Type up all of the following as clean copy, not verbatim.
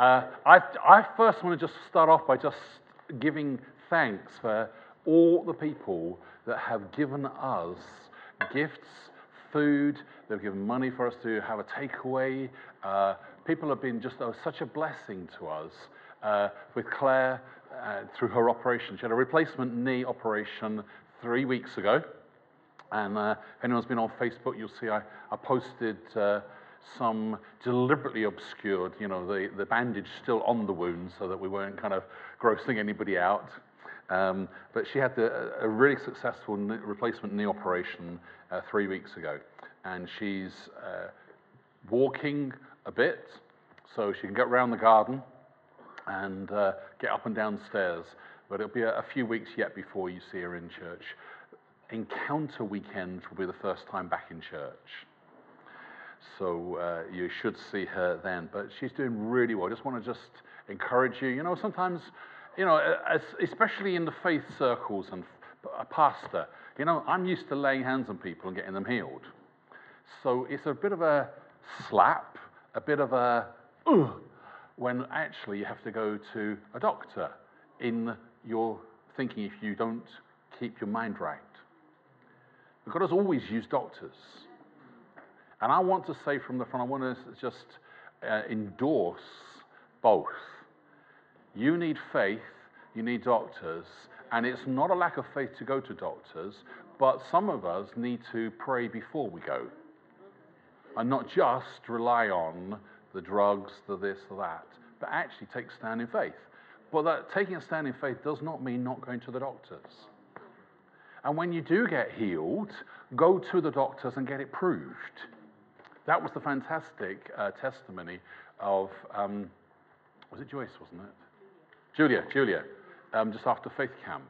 I first want to just start off by just giving thanks for all the people that have given us gifts, food, they've given money for us to have a takeaway. People have been just such a blessing to us. With Claire, through her operation, she had a replacement knee operation 3 weeks ago. And if anyone's been on Facebook, you'll see I posted some deliberately obscured, the bandage still on the wound so that we weren't kind of grossing anybody out. But she had a really successful replacement knee operation 3 weeks ago. And she's walking a bit, so she can get around the garden and get up and down stairs. But it'll be a few weeks yet before you see her in church. Encounter weekend will be the first time back in church. So you should see her then. But she's doing really well. I just want to encourage you. Sometimes, especially in the faith circles and a pastor, I'm used to laying hands on people and getting them healed. So it's a bit of a slap, a bit of a when actually you have to go to a doctor in your thinking if you don't keep your mind right. But God has always used doctors. And I want to say from the front, I want to just endorse both. You need faith, you need doctors, and it's not a lack of faith to go to doctors, but some of us need to pray before we go. And not just rely on the drugs, the this, the that, but actually take a stand in faith. But that taking a stand in faith does not mean not going to the doctors. And when you do get healed, go to the doctors and get it proved. That was the fantastic testimony of, was it Joyce, wasn't it? Julia, just after Faith Camp.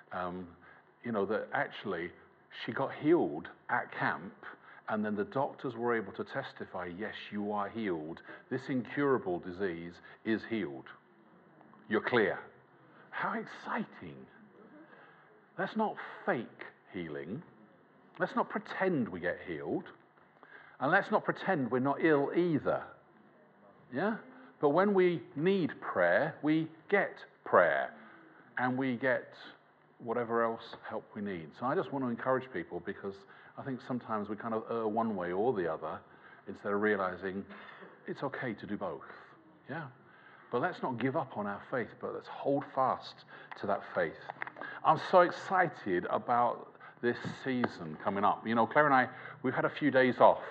That actually she got healed at camp, and then the doctors were able to testify, yes, you are healed. This incurable disease is healed. You're clear. How exciting. Let's not fake healing. Let's not pretend we get healed. And let's not pretend we're not ill either. Yeah? But when we need prayer, we get prayer. And we get whatever else help we need. So I just want to encourage people, because I think sometimes we kind of err one way or the other instead of realizing it's okay to do both. Yeah? But let's not give up on our faith, but let's hold fast to that faith. I'm so excited about this season coming up. Claire and I, we've had a few days off.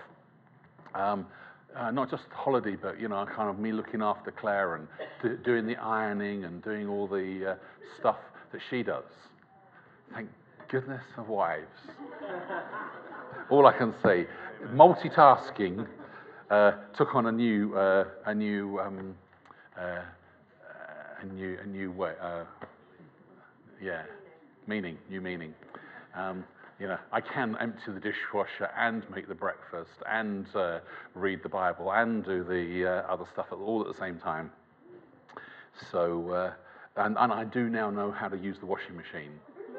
Not just holiday, but, kind of me looking after Claire and doing the ironing and doing all the stuff that she does. Thank goodness of wives. All I can say, multitasking took on a new way, new meaning. I can empty the dishwasher and make the breakfast and read the Bible and do the other stuff all at the same time. So, and I do now know how to use the washing machine.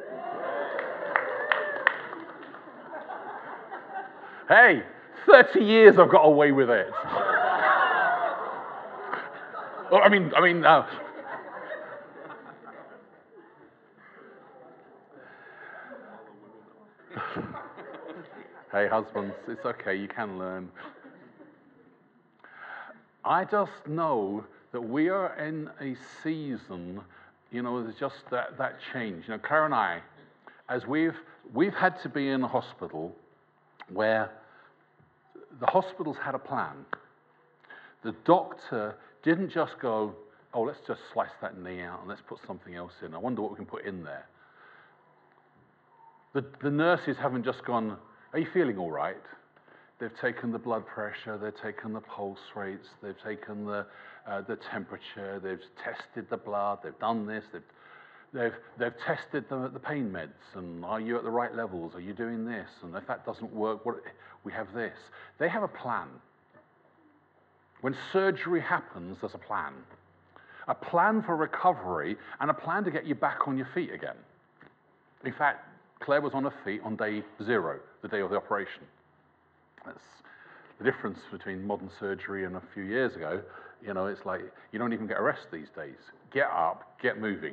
Hey, 30 years I've got away with it. Well, I mean. Hey, husbands, it's okay, you can learn. I just know that we are in a season, there's just that change. Claire and I, as we've had to be in a hospital where the hospital's had a plan. The doctor didn't just go, oh, let's just slice that knee out and let's put something else in. I wonder what we can put in there. The nurses haven't just gone, are you feeling all right? They've taken the blood pressure, they've taken the pulse rates, they've taken the temperature, they've tested the blood, they've done this, they've tested the pain meds, and are you at the right levels? Are you doing this? And if that doesn't work, we have this. They have a plan. When surgery happens, there's a plan for recovery, and a plan to get you back on your feet again. In fact, Claire was on her feet on day 0, the day of the operation. That's the difference between modern surgery and a few years ago. You know, it's like you don't even get a rest these days. Get up, get moving.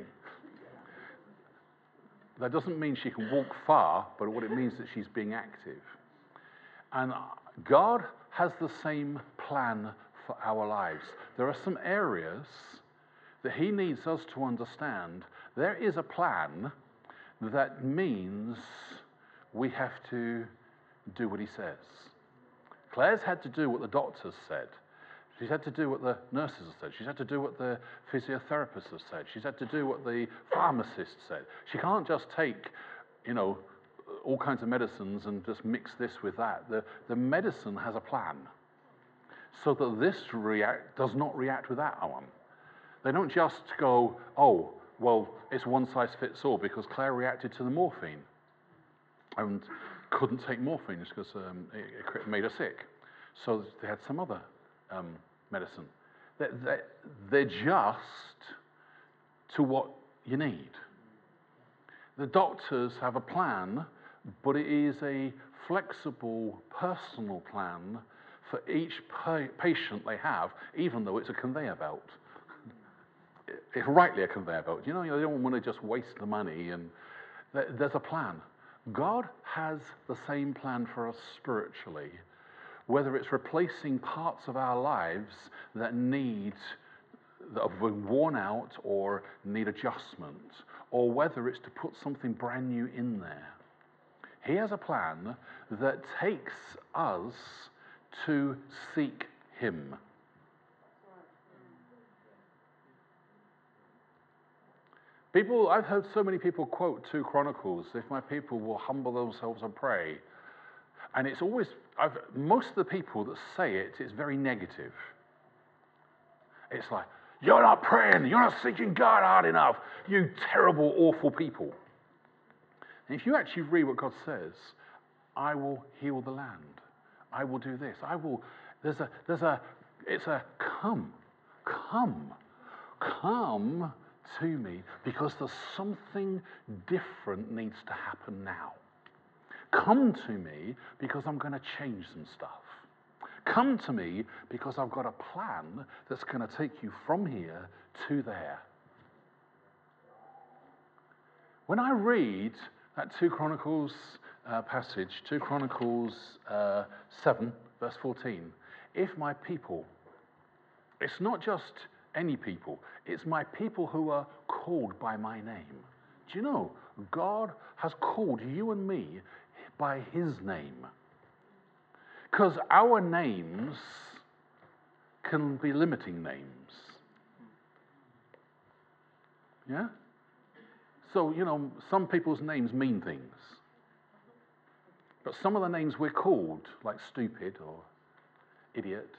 That doesn't mean she can walk far, but what it means is that she's being active. And God has the same plan for our lives. There are some areas that He needs us to understand. There is a plan that means we have to do what He says. Claire's had to do what the doctors said. She's had to do what the nurses have said. She's had to do what the physiotherapists have said. She's had to do what the pharmacist said. She can't just take, all kinds of medicines and just mix this with that. The medicine has a plan so that this does not react with that one. They don't just go, oh, well, it's one size fits all because Claire reacted to the morphine and couldn't take morphine just because it made her sick. So they had some other medicine. They're just to what you need. The doctors have a plan, but it is a flexible, personal plan for each patient they have, even though it's a conveyor belt. It's rightly a conveyor belt. They don't want to just waste the money, and there's a plan. God has the same plan for us spiritually, whether it's replacing parts of our lives that have been worn out or need adjustment, or whether it's to put something brand new in there. He has a plan that takes us to seek Him. I've heard so many people quote 2 Chronicles, if my people will humble themselves and pray. And it's always, most of the people that say it's very negative. It's like, you're not praying, you're not seeking God hard enough, you terrible, awful people. And if you actually read what God says, I will heal the land. I will do this. It's a come to me because there's something different needs to happen now. Come to me because I'm going to change some stuff. Come to me because I've got a plan that's going to take you from here to there. When I read that 2 Chronicles passage, 2 Chronicles 7, verse 14, if my people, it's not just any people, it's my people who are called by my name. Do you know, God has called you and me by His name. Because our names can be limiting names. Yeah? So, some people's names mean things. But some of the names we're called, like stupid or idiot,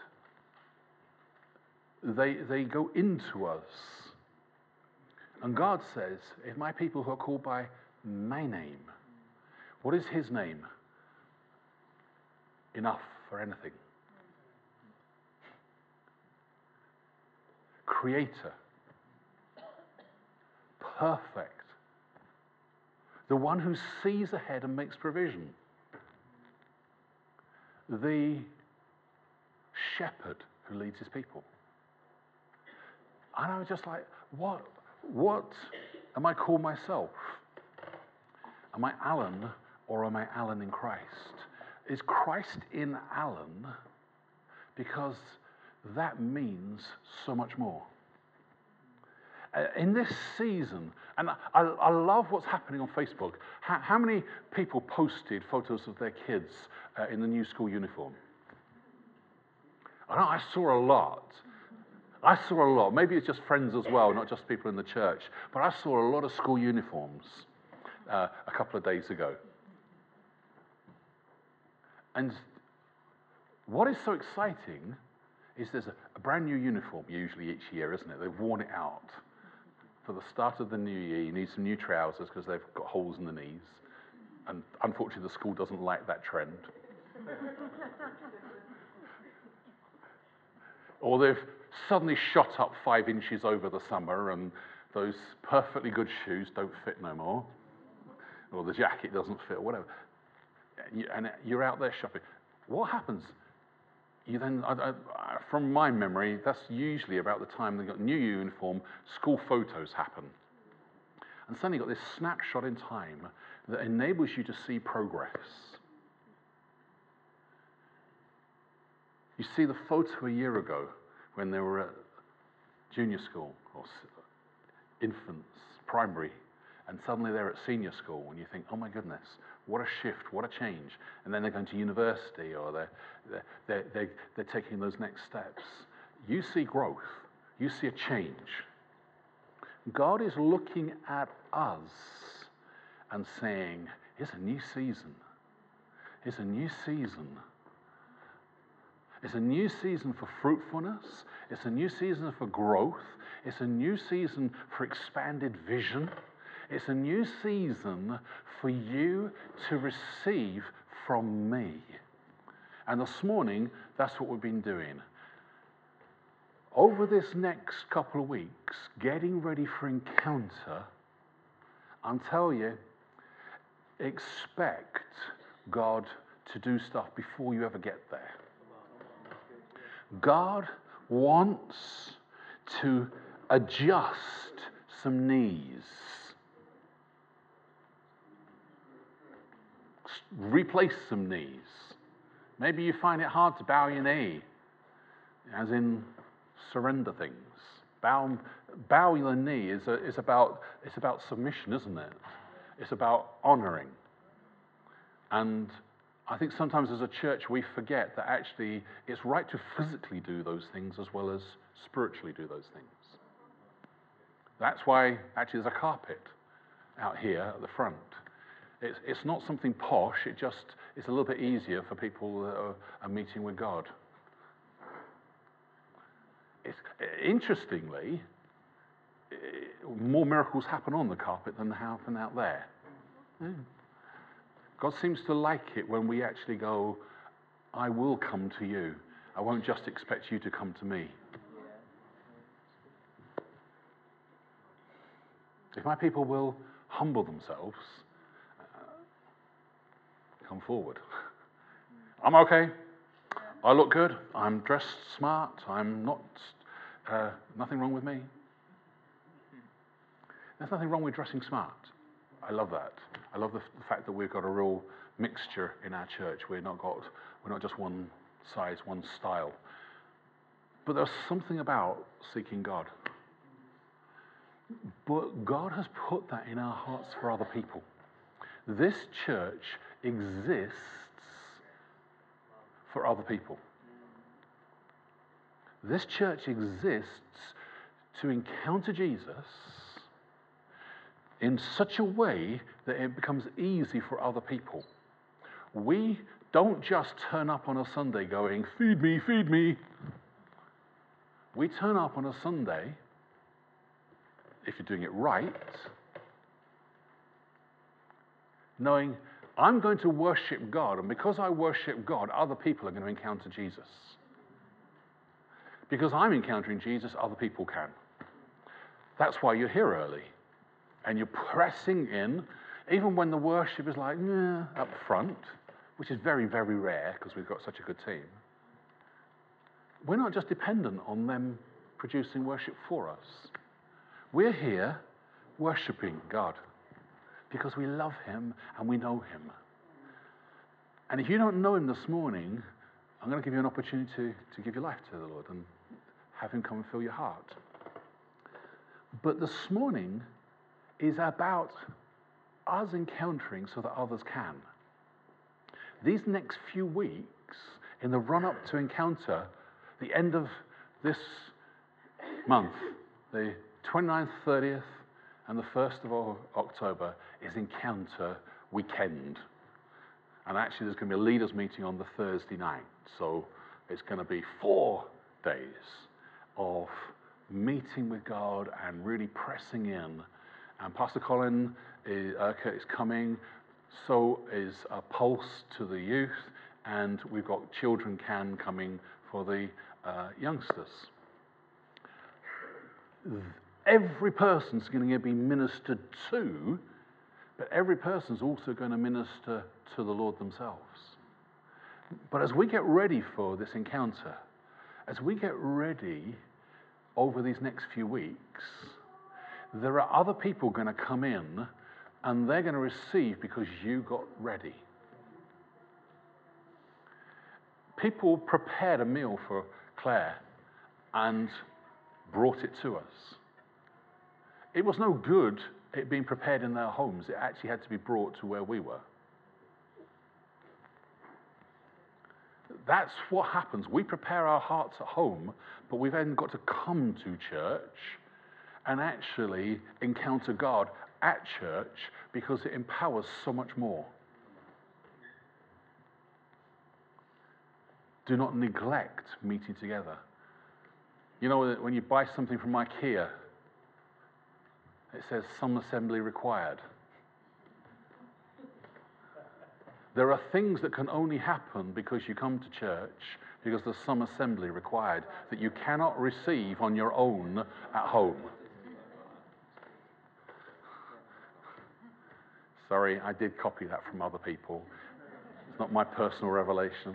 they go into us. And God says, if my people who are called by my name, what is His name? Enough for anything. Creator. Perfect. The one who sees ahead and makes provision. The shepherd who leads his people. And I was just like, what am I called myself? Am I Alan or am I Alan in Christ? Is Christ in Alan? Because that means so much more. In this season, and I love what's happening on Facebook. How many people posted photos of their kids in the new school uniform? I saw a lot. Maybe it's just friends as well, not just people in the church. But I saw a lot of school uniforms a couple of days ago. And what is so exciting is there's a brand new uniform usually each year, isn't it? They've worn it out. For the start of the new year, you need some new trousers because they've got holes in the knees. And unfortunately, the school doesn't like that trend. Or they've suddenly shot up 5 inches over the summer and those perfectly good shoes don't fit no more. Or the jacket doesn't fit, or whatever. And you're out there shopping. What happens? you then, from my memory, that's usually about the time they got new uniform, school photos happen. And suddenly you've got this snapshot in time that enables you to see progress. You see the photo a year ago when they were at junior school or infants, primary, and suddenly they're at senior school, and you think, oh my goodness, what a shift, what a change. And then they're going to university, or they're taking those next steps. You see growth, you see a change. God is looking at us and saying, it's a new season. It's a new season. It's a new season for fruitfulness. It's a new season for growth. It's a new season for expanded vision. It's a new season for you to receive from me. And this morning, that's what we've been doing. Over this next couple of weeks, getting ready for encounter, I'll tell you, expect God to do stuff before you ever get there. God wants to adjust some knees, replace some knees. Maybe you find it hard to bow your knee, as in surrender things. Bow your knee is about submission, isn't it? It's about honoring. And I think sometimes as a church we forget that actually it's right to physically do those things as well as spiritually do those things. That's why actually there's a carpet out here at the front. It's not something posh, it's a little bit easier for people that are meeting with God. Interestingly, more miracles happen on the carpet than happen out there. Yeah. God seems to like it when we actually go, I will come to you. I won't just expect you to come to me. If my people will humble themselves, come forward. I'm okay. I look good. I'm dressed smart. I'm not, nothing wrong with me. There's nothing wrong with dressing smart. I love that. I love the fact that we've got a real mixture in our church. We're not just one size, one style. But there's something about seeking God. But God has put that in our hearts for other people. This church exists for other people. This church exists to encounter Jesus in such a way that it becomes easy for other people. We don't just turn up on a Sunday going, feed me, feed me. We turn up on a Sunday, if you're doing it right, knowing I'm going to worship God, and because I worship God, other people are going to encounter Jesus. Because I'm encountering Jesus, other people can. That's why you're here early. And you're pressing in, even when the worship is like, up front, which is very, very rare because we've got such a good team. We're not just dependent on them producing worship for us. We're here worshiping God because we love him and we know him. And if you don't know him this morning, I'm going to give you an opportunity to give your life to the Lord and have him come and fill your heart. But this morning is about us encountering so that others can. These next few weeks, in the run-up to encounter, the end of this month, the 29th, 30th, and the 1st of October, is Encounter Weekend. And actually there's going to be a leaders meeting on the Thursday night. So it's going to be 4 days of meeting with God and really pressing in. And Pastor Colin Urquhart is coming. So is Pulse to the youth. And we've got Children Can coming for the youngsters. Every person's going to be ministered to, but every person's also going to minister to the Lord themselves. But as we get ready for this encounter, as we get ready over these next few weeks, there are other people going to come in and they're going to receive because you got ready. People prepared a meal for Claire and brought it to us. It was no good it being prepared in their homes. It actually had to be brought to where we were. That's what happens. We prepare our hearts at home, but we've then got to come to church and actually encounter God at church because it empowers so much more. Do not neglect meeting together. You know, when you buy something from IKEA, it says some assembly required. There are things that can only happen because you come to church, because there's some assembly required that you cannot receive on your own at home. Sorry, I did copy that from other people. It's not my personal revelation.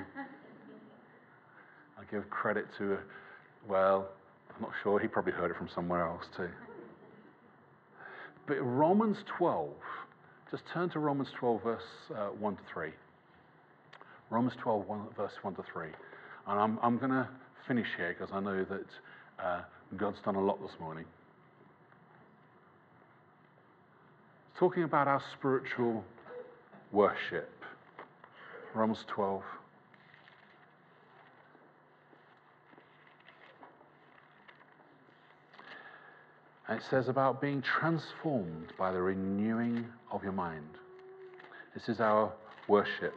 I give credit to, well, I'm not sure, he probably heard it from somewhere else too. But Romans 12, just turn to Romans 12, verse 1 to 3. Romans 12, verse 1 to 3. And I'm going to finish here because I know that God's done a lot this morning. Talking about our spiritual worship. Romans 12. And it says about being transformed by the renewing of your mind. This is our worship.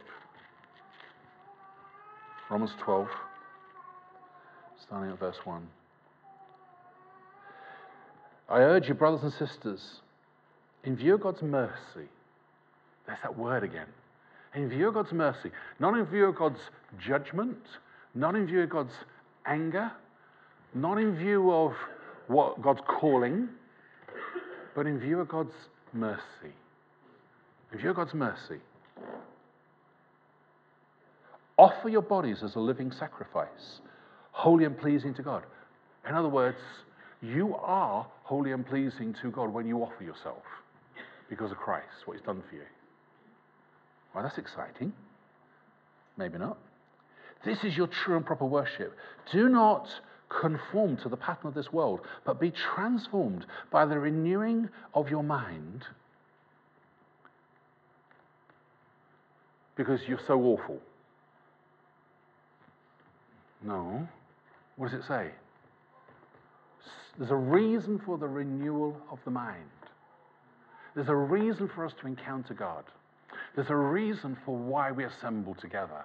Romans 12, starting at verse 1. I urge you, brothers and sisters, in view of God's mercy, there's that word again. In view of God's mercy, not in view of God's judgment, not in view of God's anger, not in view of what God's calling, but in view of God's mercy. In view of God's mercy. Offer your bodies as a living sacrifice, holy and pleasing to God. In other words, you are holy and pleasing to God when you offer yourself because of Christ, what He's done for you. Well, that's exciting. Maybe not. This is your true and proper worship. Do not conform to the pattern of this world, but be transformed by the renewing of your mind because you're so awful. No. What does it say? There's a reason for the renewal of the mind. There's a reason for us to encounter God. There's a reason for why we assemble together.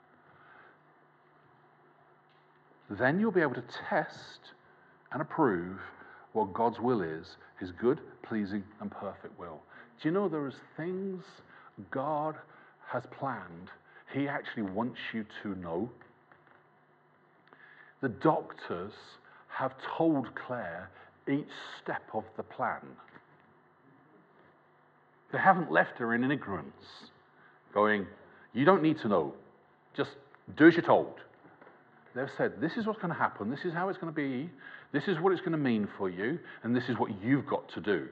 Then you'll be able to test and approve what God's will is, His good, pleasing, and perfect will. Do you know there is things God has planned He actually wants you to know? The doctors have told Claire each step of the plan. They haven't left her in ignorance, going, you don't need to know, just do as you're told. They've said, this is what's going to happen, this is how it's going to be, this is what it's going to mean for you, and this is what you've got to do.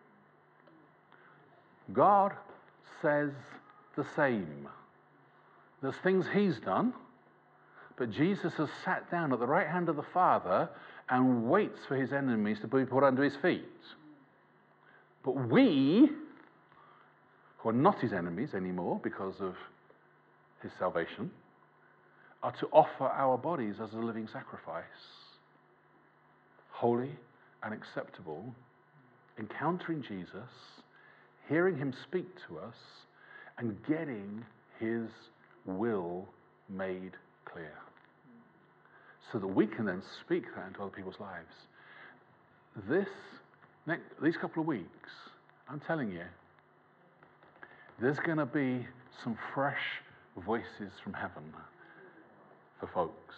God says the same. There's things He's done, but Jesus has sat down at the right hand of the Father and waits for His enemies to be put under His feet. But we, who are not His enemies anymore because of His salvation, are to offer our bodies as a living sacrifice, holy and acceptable, encountering Jesus, hearing Him speak to us, and getting His will made clear, so that we can then speak that into other people's lives. These couple of weeks, I'm telling you, there's going to be some fresh voices from heaven for folks.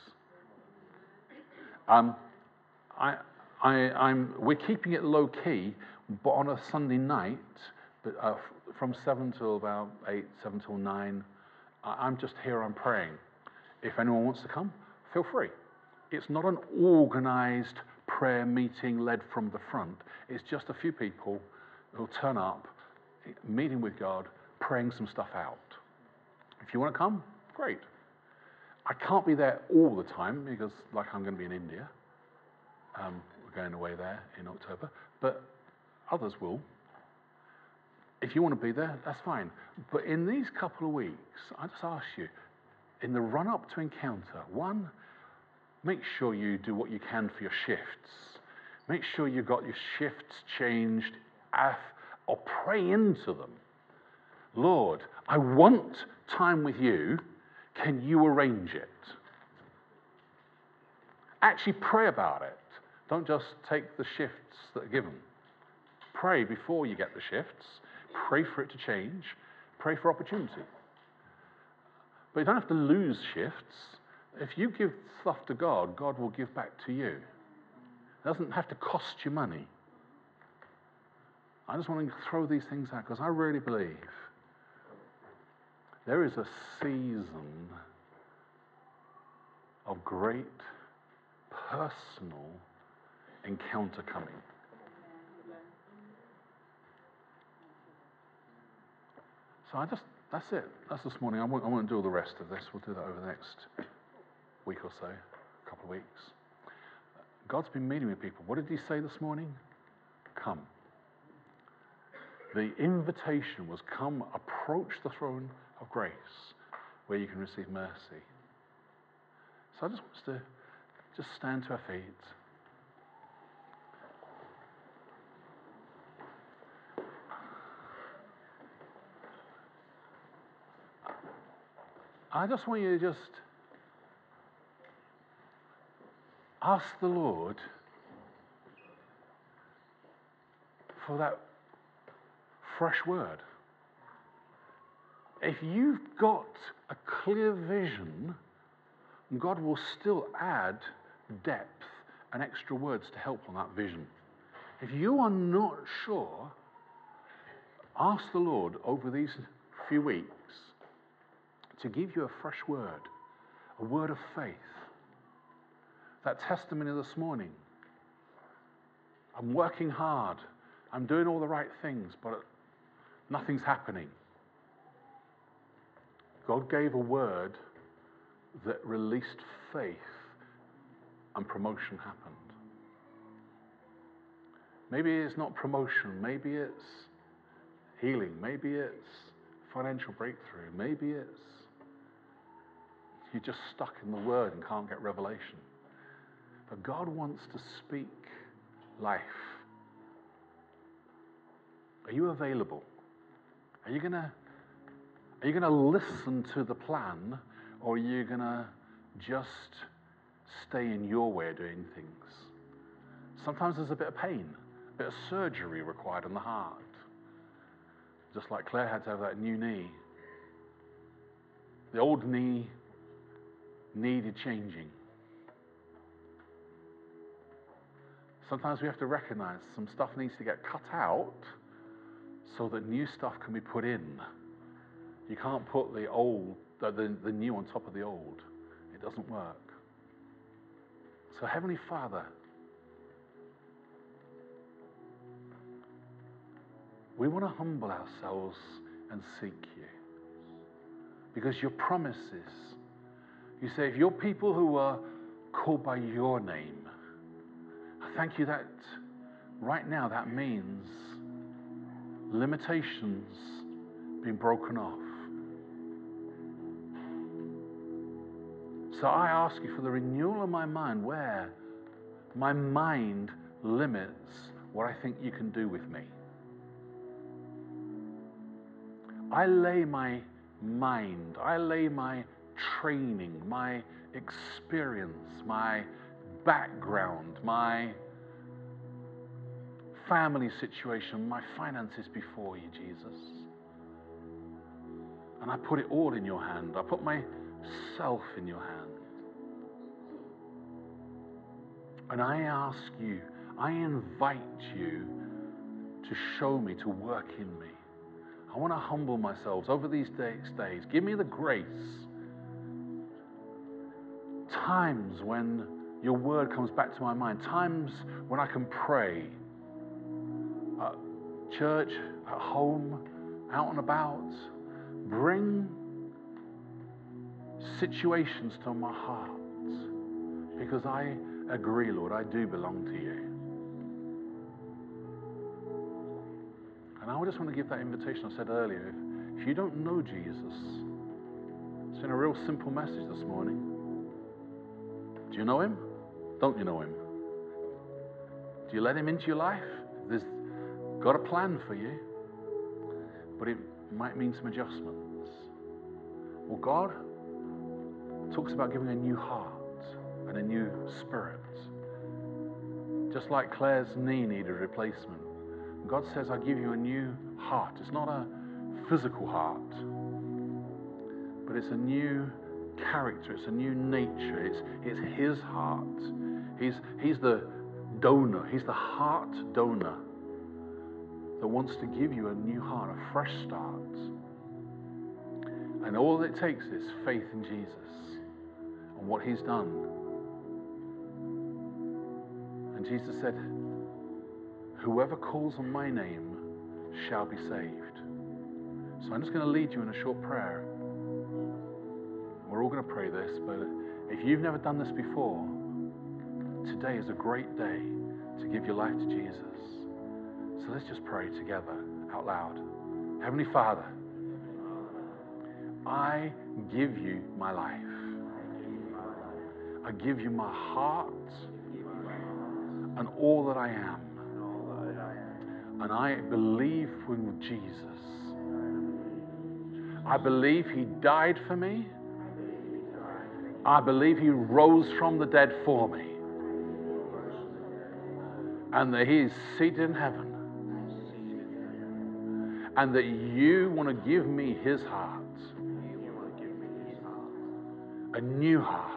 We're keeping it low key, but on a Sunday night, from 7 till about 8, 7 till 9, I'm just here, I'm praying. If anyone wants to come, feel free. It's not an organized prayer meeting led from the front. It's just a few people who'll turn up, meeting with God, praying some stuff out. If you want to come, great. I can't be there all the time because, like, I'm going to be in India. We're going away there in October, but others will. If you want to be there, that's fine. But in these couple of weeks, I just ask you, in the run-up to Encounter, one, make sure you do what you can for your shifts. Make sure you've got your shifts changed, or pray into them. Lord, I want time with you. Can you arrange it? Actually pray about it. Don't just take the shifts that are given. Pray before you get the shifts. Pray for it to change. Pray for opportunity. But you don't have to lose shifts. If you give stuff to God, God will give back to you. It doesn't have to cost you money. I just want to throw these things out because I really believe there is a season of great personal encounter coming. So that's it. That's this morning. I won't do all the rest of this. We'll do that over the next week or so, a couple of weeks. God's been meeting with people. What did he say this morning? Come. The invitation was come, approach the throne of grace where you can receive mercy. So I just want us to just stand to our feet. I just want you to just ask the Lord for that fresh word. If you've got a clear vision, God will still add depth and extra words to help on that vision. If you are not sure, ask the Lord over these few weeks to give you a fresh word, a word of faith. That testimony this morning. I'm working hard. I'm doing all the right things, but nothing's happening. God gave a word that released faith and promotion happened. Maybe it's not promotion. Maybe it's healing. Maybe it's financial breakthrough. Maybe it's you're just stuck in the word and can't get revelation. But God wants to speak life. Are you available? Are you gonna listen to the plan, or are you gonna just stay in your way of doing things? Sometimes there's a bit of pain, a bit of surgery required in the heart. Just like Claire had to have that new knee. The old knee needed changing. Sometimes we have to recognize some stuff needs to get cut out so that new stuff can be put in. You can't put the old, the new on top of the old. It doesn't work. So Heavenly Father, we want to humble ourselves and seek you. Because your promises, you say, if your people who are called by your name, I thank you that right now that means limitations being broken off. So I ask you for the renewal of my mind where my mind limits what I think you can do with me. I lay my mind, I lay my training, my experience, my background, my family situation, my finances before you, Jesus. And I put it all in your hand. I put myself in your hand. And I ask you, I invite you to show me, to work in me. I want to humble myself over these days. Give me the grace times when your word comes back to my mind, times when I can pray at church, at home, out and about. Bring situations to my heart, because I agree, Lord, I do belong to you. And I just want to give that invitation I said earlier. If you don't know Jesus, it's been a real simple message this morning. Do you know him? Don't you know him? Do you let him into your life? There's got a plan for you, but it might mean some adjustments. Well, God talks about giving a new heart and a new spirit. Just like Claire's knee needed a replacement. God says, I give you a new heart. It's not a physical heart, but it's a new character. It's a new nature. It's his heart. He's the donor. He's the heart donor that wants to give you a new heart, a fresh start. And all it takes is faith in Jesus and what he's done. And Jesus said, whoever calls on my name shall be saved. So I'm just going to lead you in a short prayer. We're all going to pray this, but if you've never done this before, today is a great day to give your life to Jesus. So let's just pray together out loud. Heavenly Father, I give you my life. I give you my heart and all that I am. And I believe in Jesus. I believe he died for me. I believe he rose from the dead for me. And that he is seated in heaven. And that you want to give me his heart. A new heart.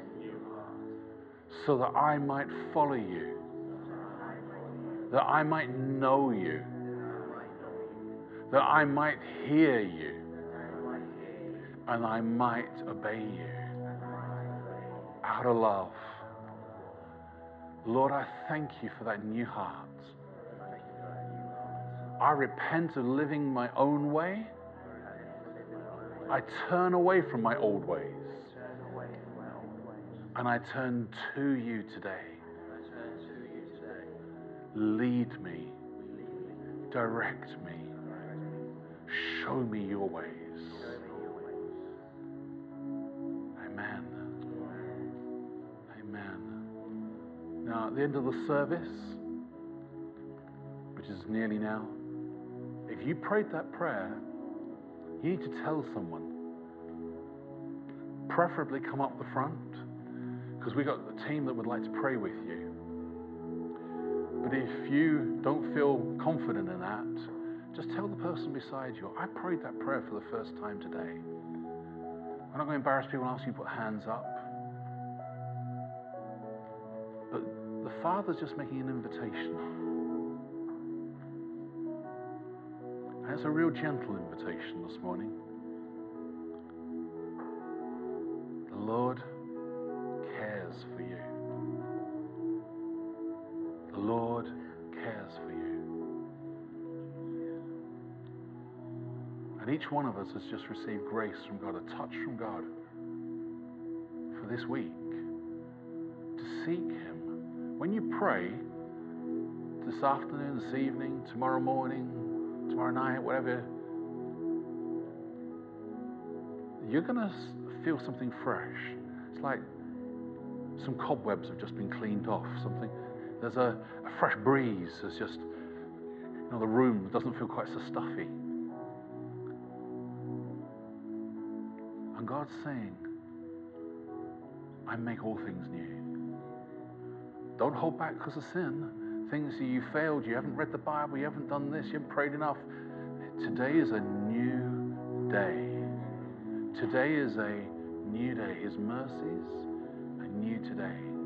So that I might follow you. That I might know you. That I might hear you. And I might obey you. Out of love. Lord, I thank you for that new heart. I repent of living my own way. I turn away from my old ways. And I turn to you today. Lead me. Direct me. Show me your ways. Amen. Amen. Now, at the end of the service, which is nearly now, if you prayed that prayer, you need to tell someone. Preferably come up the front, because we've got a team that would like to pray with you. But if you don't feel confident in that, just tell the person beside you, I prayed that prayer for the first time today. I'm not going to embarrass people and ask you to put hands up. But the Father's just making an invitation. And it's a real gentle invitation this morning. The Lord cares for you. The Lord cares for you. And each one of us has just received grace from God, a touch from God for this week to seek him. When you pray this afternoon, this evening, tomorrow morning, tomorrow night, whatever, you're going to feel something fresh. It's like some cobwebs have just been cleaned off. There's a fresh breeze. There's just, the room doesn't feel quite so stuffy. And God's saying, I make all things new. Don't hold back because of sin. Things that you failed, you haven't read the Bible, you haven't done this, you haven't prayed enough. Today is a new day. Today is a new day. His mercies are new today.